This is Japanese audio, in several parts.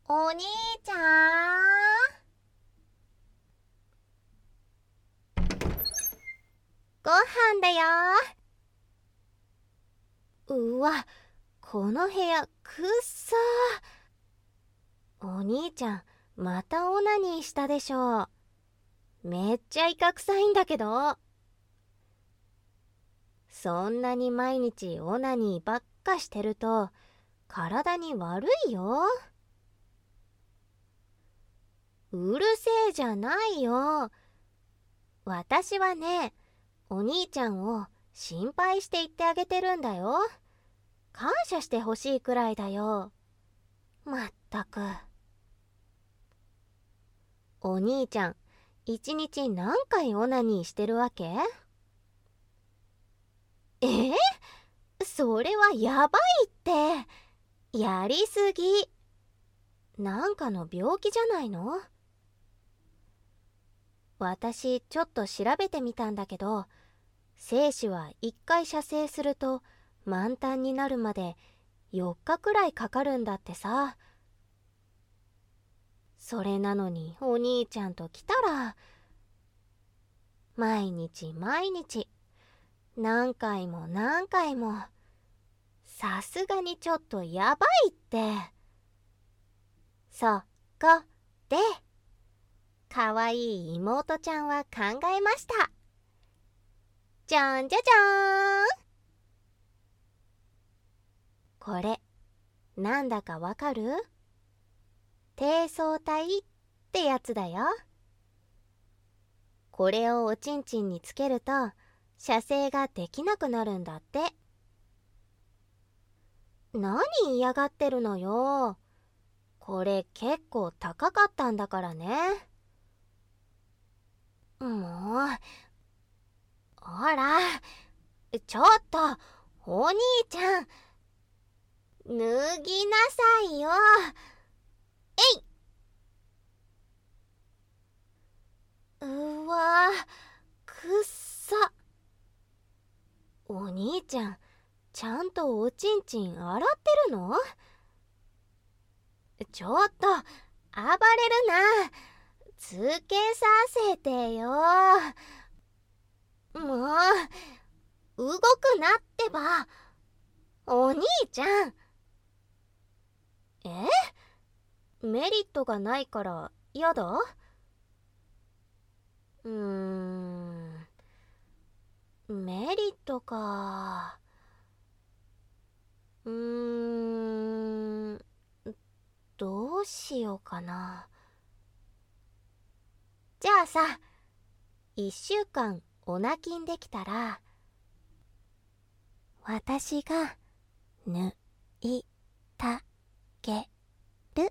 お兄ちゃん、ご飯だよ。うわ、この部屋くっさー。お兄ちゃん、またオナニーしたでしょ。めっちゃイカ臭いんだけど。そんなに毎日オナニーばっかしてると体に悪いよ。うるせえじゃないよ。私はね、お兄ちゃんを心配して言ってあげてるんだよ。感謝してほしいくらいだよ。まったく。お兄ちゃん、一日何回オナニーしてるわけ？それはやばいって。やりすぎ。なんかの病気じゃないの？私ちょっと調べてみたんだけど、精子は1回射精すると満タンになるまで4日くらいかかるんだってさ。それなのにお兄ちゃんと来たら、毎日毎日何回も何回も、さすがにちょっとやばいって。そこでかわいい妹ちゃんは考えました。じゃんじゃじゃーん。これなんだかわかる？低層体ってやつだよ。これをおちんちんにつけると射精ができなくなるんだって。何嫌がってるのよ。これ結構高かったんだからね。もう、ほら、ちょっとお兄ちゃん、脱ぎなさいよ。えいうわ、くっさ。お兄ちゃん、ちゃんとおちんちん洗ってるの？ちょっと暴れるな。つけさせてよ。もう動くなってば。お兄ちゃん。メリットがないからやだ？メリットか。どうしようかな。じゃあさ、1週間オナキンできたら、私が抜いたげる。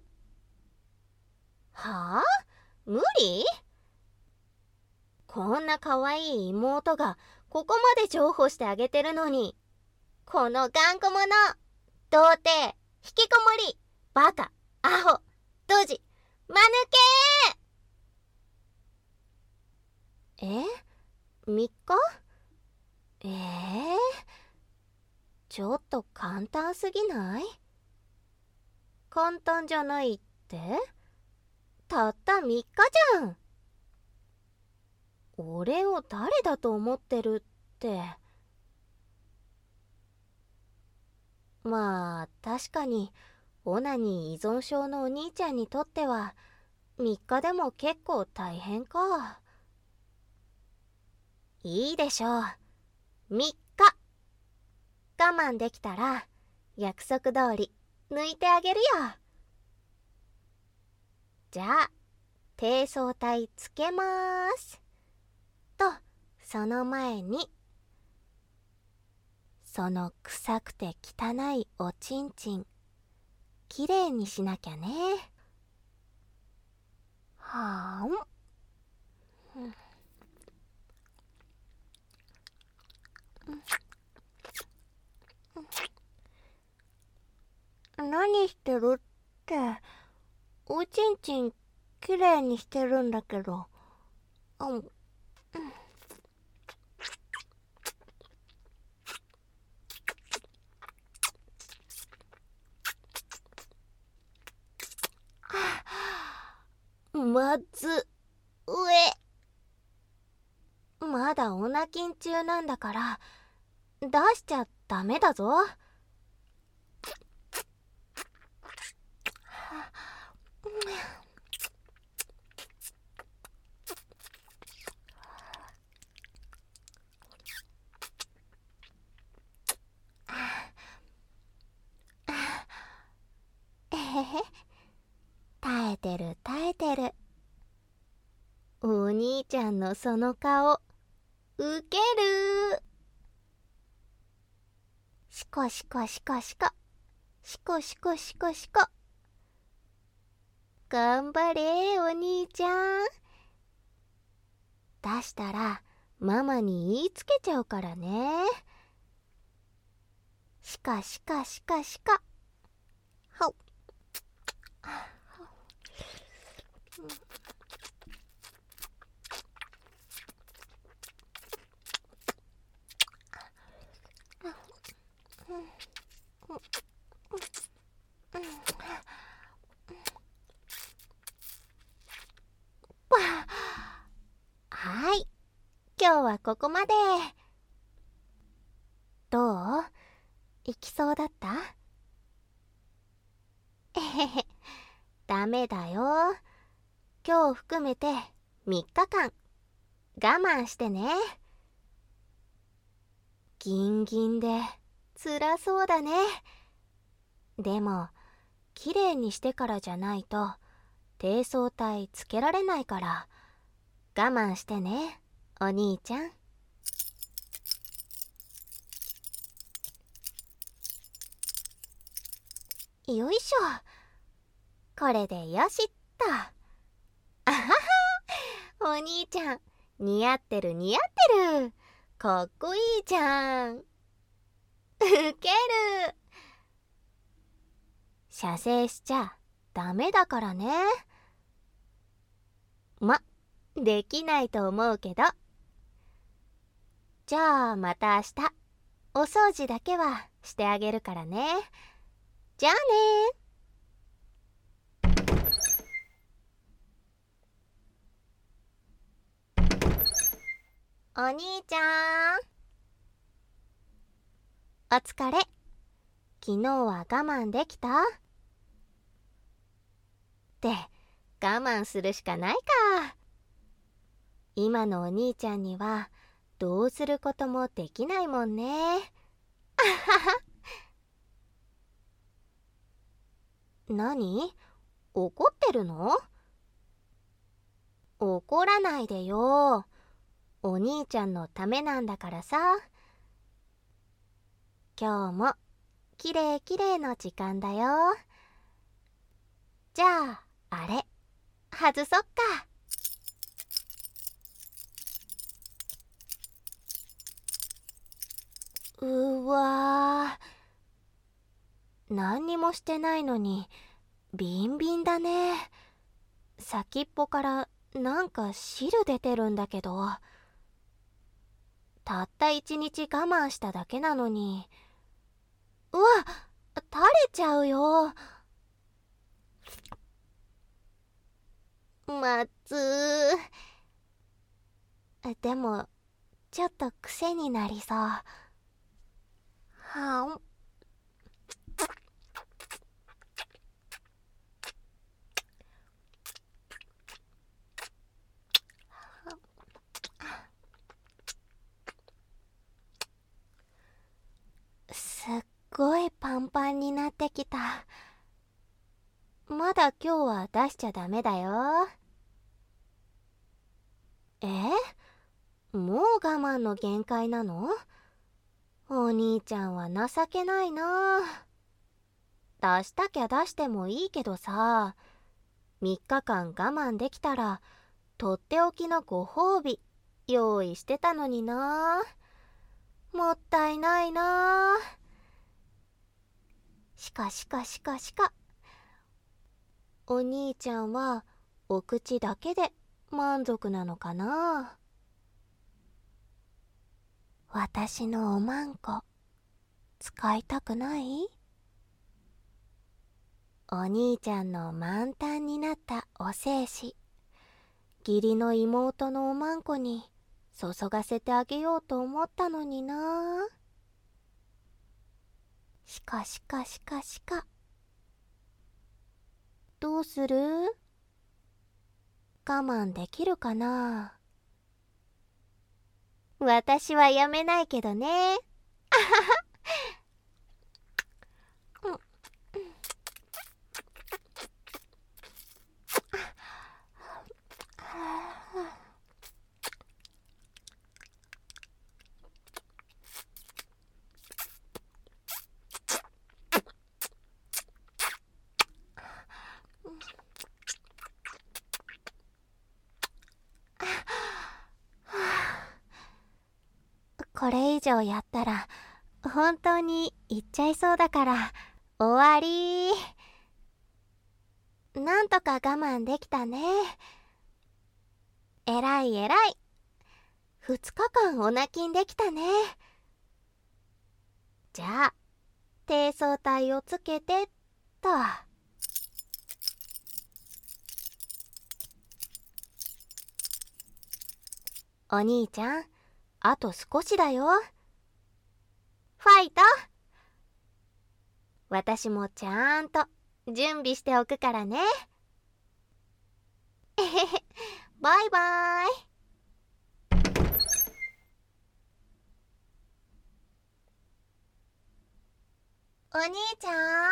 はあ？無理？こんな可愛い妹がここまで重宝してあげてるのに、この頑固者、童貞、引きこもり、バカ、アホ、ドジ、間抜け。3日？ちょっと簡単すぎない？簡単じゃないって？たった3日じゃん。俺を誰だと思ってるって。まあ確かにオナニー依存症のお兄ちゃんにとっては3日でも結構大変か。いいでしょう。3日我慢できたら約束通り抜いてあげるよ。じゃあ低層体つけまーすと、その前にその臭くて汚いおちんちんきれいにしなきゃね。はーん。何してるって、おちんちんきれいにしてるんだけど。うん。 まずまだお泣きん中なんだから出しちゃダメだぞ。えへへ、耐えてる耐えてる。お兄ちゃんのその顔ウケる。シコシコシコシコシコシコシコシコ。頑張れお兄ちゃん。出したらママに言いつけちゃうからね。シカシカシカシカ。はっ。はい、今日はここまで。どう？行きそうだった？えへへ、ダメだよ。今日含めて3日間我慢してね。ギンギンで辛そうだね。でもきれいにしてからじゃないと低層体つけられないから我慢してね、お兄ちゃん。よいしょ。これでよしっと。あはは、お兄ちゃん似合ってる似合ってる。かっこいいじゃん。ウケる。射精しちゃダメだからね。できないと思うけど。じゃあまた明日お掃除だけはしてあげるからね。じゃあね。お兄ちゃんお疲れ。昨日は我慢できた？って我慢するしかないか。今のお兄ちゃんにはどうすることもできないもんね。あはは。何？怒ってるの？怒らないでよ。お兄ちゃんのためなんだからさ。今日もきれいきれいの時間だよ。じゃああれ外そっか。うわー、何にもしてないのにビンビンだね。先っぽからなんか汁出てるんだけど。たった1日我慢しただけなのに。うわ、垂れちゃうよ。まずでもちょっと癖になりそう。はん。すっごいパンパンになってきた。まだ今日は出しちゃダメだよ。もう我慢の限界なの？お兄ちゃんは情けないな。出したきゃ出してもいいけどさ、3日間我慢できたらとっておきのご褒美用意してたのにな。もったいないな。しかしかしかしか。お兄ちゃんはお口だけで満足なのかな。私のおまんこ使いたくない？お兄ちゃんの満タンになったお精子義理の妹のおまんこに注がせてあげようと思ったのにな。しか。どうする？我慢できるかな？私はやめないけどね。これ以上やったら本当に行っちゃいそうだから終わり。なんとか我慢できたね。えらい。2日間お泣きんできたね。じゃあ低層体をつけてっと。お兄ちゃん、あと少しだよ。ファイト。私もちゃんと準備しておくからね。えへへ、バイバイ。お兄ちゃ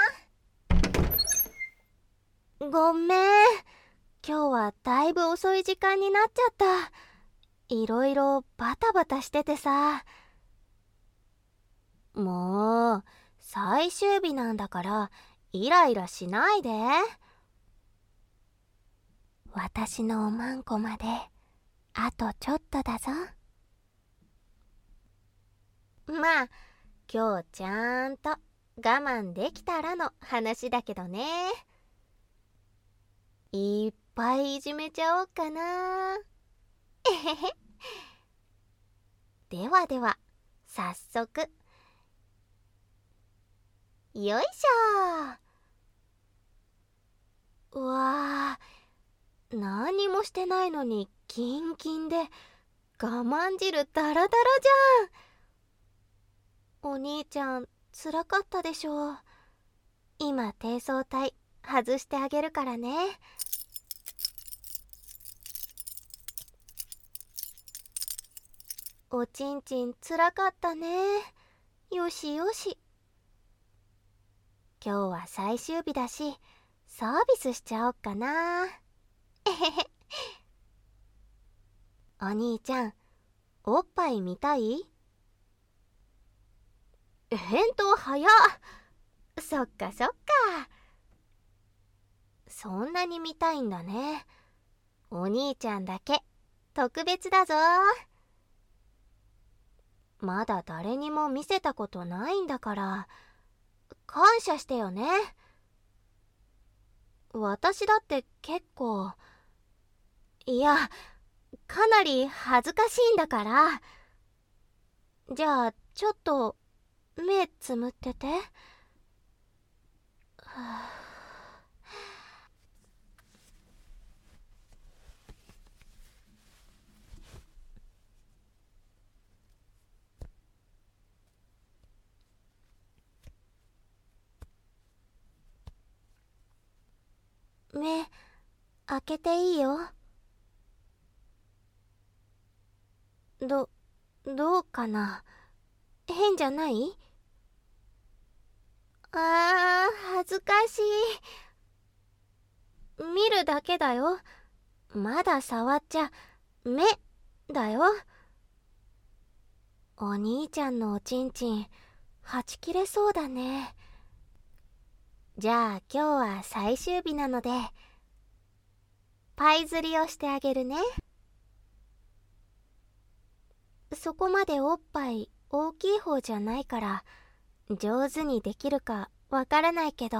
ん、ごめん。今日はだいぶ遅い時間になっちゃった。いろいろバタバタしててさ。もう最終日なんだからイライラしないで。私のおまんこまであとちょっとだぞ。まあ今日ちゃんと我慢できたらの話だけどね。いっぱいいじめちゃおうかな。えへへ。では早速。よいしょ。うわー、何もしてないのにキンキンで我慢汁ダラダラじゃん。お兄ちゃんつらかったでしょ。今低層体外してあげるからね。おちんちんつらかったね。よし。今日は最終日だしサービスしちゃおっかな。えへへ。お兄ちゃん、おっぱい見たい？返答早っ。そっか。そんなに見たいんだね。お兄ちゃんだけ特別だぞ。まだ誰にも見せたことないんだから感謝してよね。私だって結構、いや、かなり恥ずかしいんだから。じゃあちょっと目つむってて。はあ、目開けていいよ。どうかな？変じゃない？恥ずかしい。見るだけだよ。まだ触っちゃ目だよ。お兄ちゃんのおちんちんはち切れそうだね。じゃあ今日は最終日なのでパイ釣りをしてあげるね。そこまでおっぱい大きい方じゃないから上手にできるかわからないけど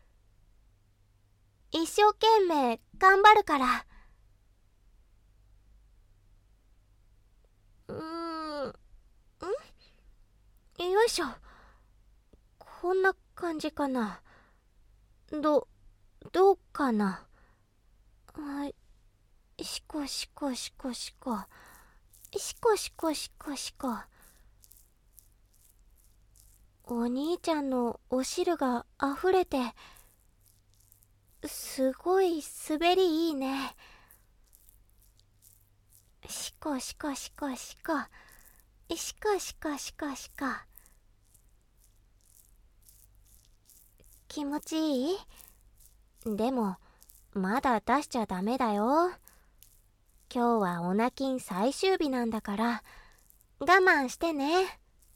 一生懸命頑張るから。よいしょ。こんな感じかな。どうかな。 しこしこしこしこ。しこしこしこしこ。お兄ちゃんのお汁があふれて、すごい滑りいいね。しこしこしこしこ。しこしこしこしこ。気持ちいい？でも、まだ出しちゃダメだよ。今日はオナキン最終日なんだから、我慢してね。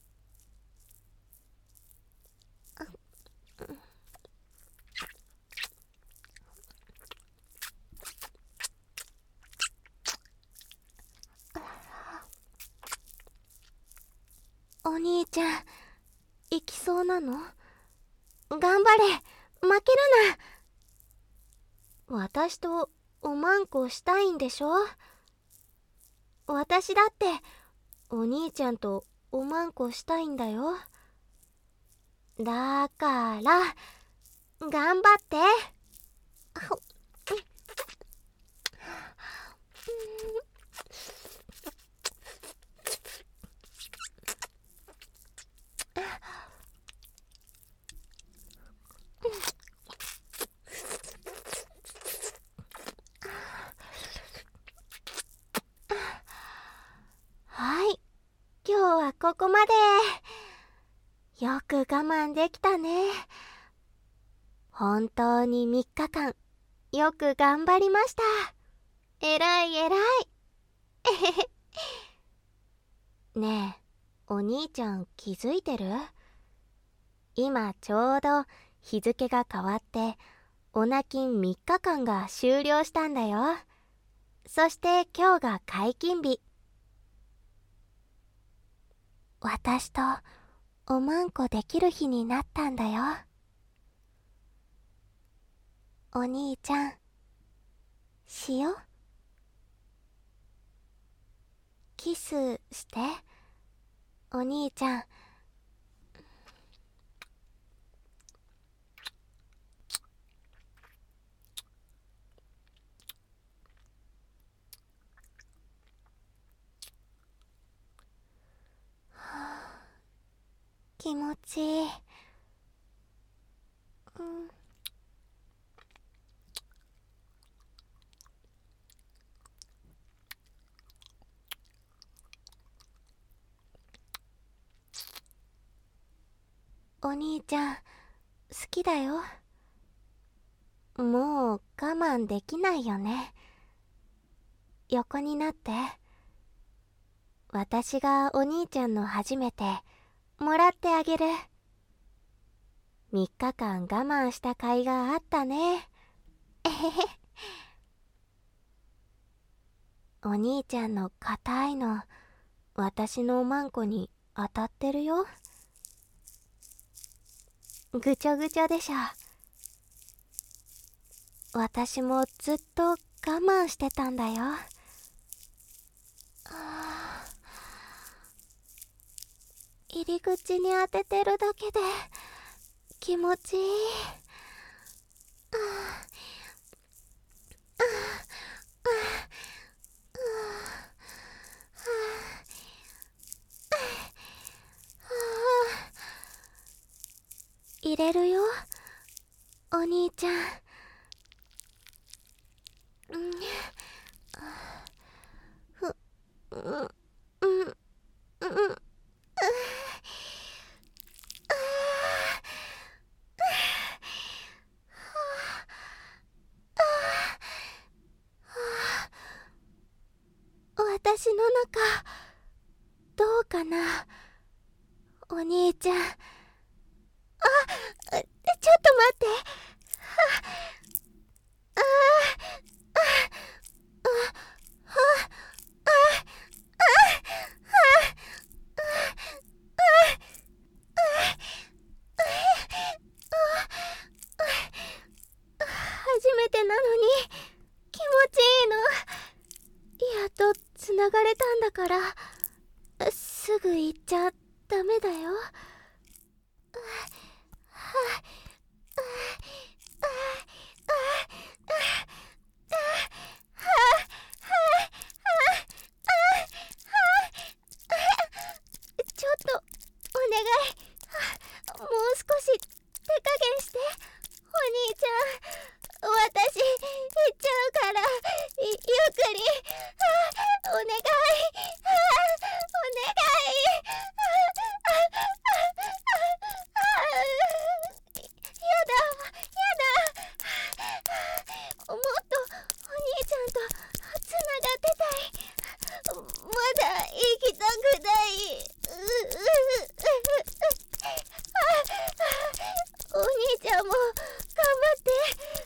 お兄ちゃん、行きそうなの？頑張れ、負けるな。私とおまんこしたいんでしょ？私だってお兄ちゃんとおまんこしたいんだよ。だから頑張って。はい、今日はここまで。よく我慢できたね。本当に3日間よく頑張りました。えらいえらい。ねえ、お兄ちゃん気づいてる？今ちょうど日付が変わってオナキン3日間が終了したんだよ。そして今日が解禁日。私とおまんこできる日になったんだよ。お兄ちゃん、しよ。キスして、お兄ちゃん。気持ちいい。お兄ちゃん、好きだよ。もう我慢できないよね。横になって。私がお兄ちゃんの初めてもらってあげる。3日間我慢した甲斐があったね。えへへ。お兄ちゃんの硬いの、私のおまんこに当たってるよ。ぐちょぐちょでしょ。私もずっと我慢してたんだよ。入り口に当ててるだけで気持ちいい。入れるよ、お兄ちゃん。私の中どうかな、お兄ちゃん。ちょっと待って。初めてなのに気持ちいいの。やっとつながれたんだから、すぐ行っちゃダメだよ。 も頑張って。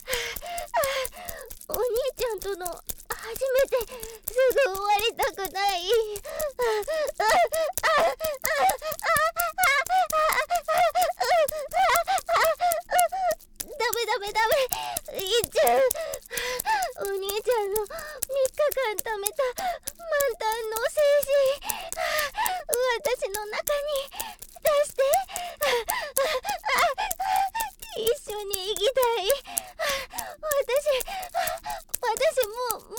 お兄ちゃんとの初めてすぐ終わりたくない。ダメダメダメ、いっちゃん。お兄ちゃんの3日間貯めた満タンの精神、私の中に出して。一緒に行きたい。私もう無理。お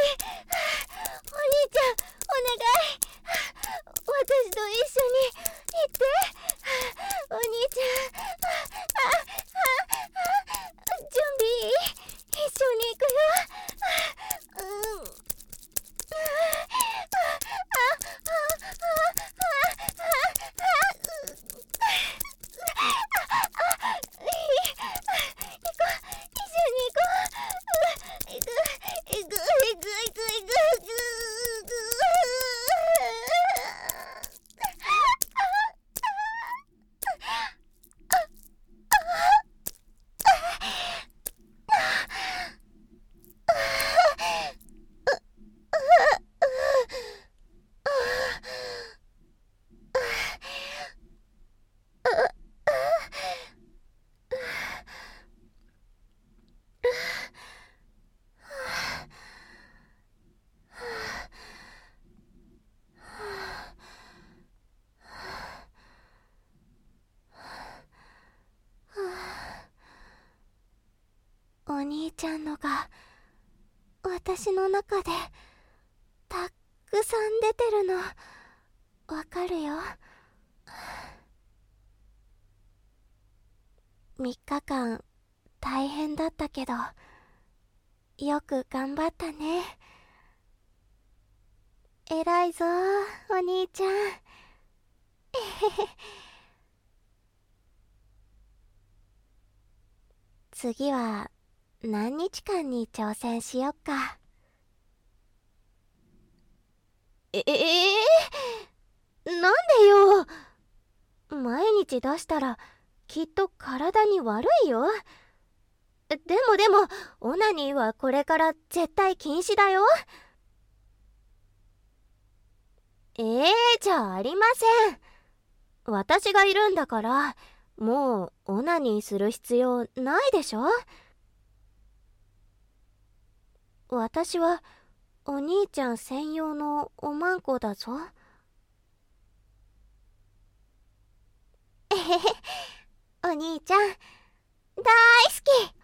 兄ちゃん、お願い。私と一緒に行って。お兄ちゃん。準備いい？一緒に行くよ。お兄ちゃんのが私の中でたくさん出てるのわかるよ。3日間大変だったけどよく頑張ったね。偉いぞお兄ちゃん。次は何日間に挑戦しよっか。なんでよ。毎日出したらきっと体に悪いよ。でもオナニーはこれから絶対禁止だよ。じゃありません。私がいるんだからもうオナニーする必要ないでしょ。私はお兄ちゃん専用のおまんこだぞ。お兄ちゃん大好き。